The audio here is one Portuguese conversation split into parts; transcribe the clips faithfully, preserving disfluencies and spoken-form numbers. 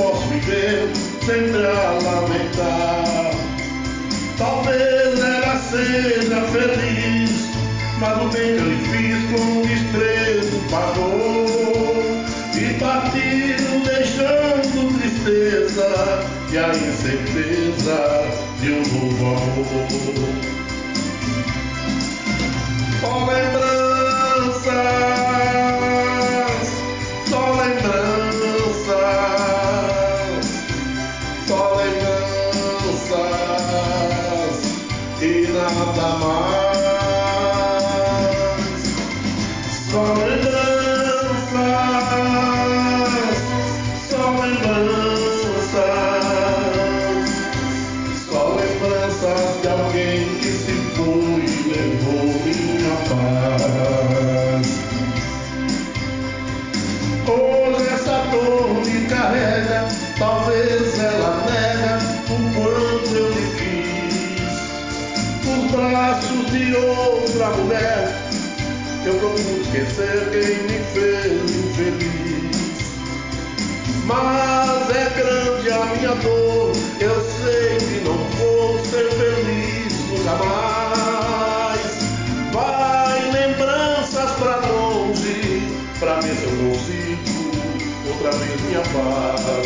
posso viver sempre a lamentar. Talvez ela seja feliz, mas o bem que eu lhe fiz com desprezo pagou e partiu deixando tristeza e a incerteza de um novo amor. Só lembranças, só lembranças, só lembranças e nada mais. Só lembranças, só lembranças, só lembranças de alguém que se foi e levou minha paz. Hoje essa dor me carrega, talvez ela nega o quanto eu lhe quis. Os braços de outra mulher eu procuro esquecer quem me fez infeliz. Mas é grande a minha dor, eu sei que não vou ser feliz nunca mais. Vai lembranças pra longe, pra ver se eu consigo outra vez minha paz.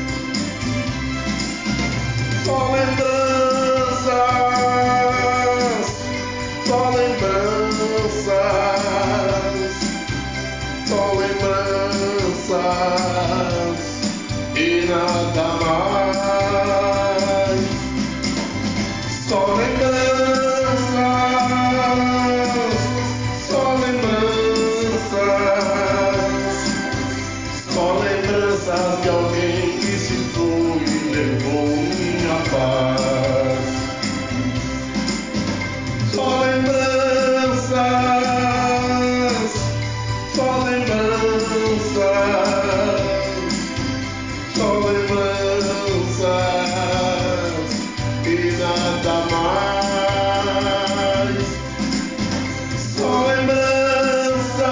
Só lembranças, só lembranças, só lembranças e nada mais. Só lembranças, só lembranças, só lembranças de alguém que se foi e levou minha paz. Só lembranças, só lembranças, só lembranças e nada mais. Só lembranças,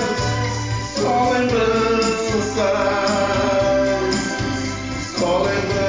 só lembranças, só lembranças.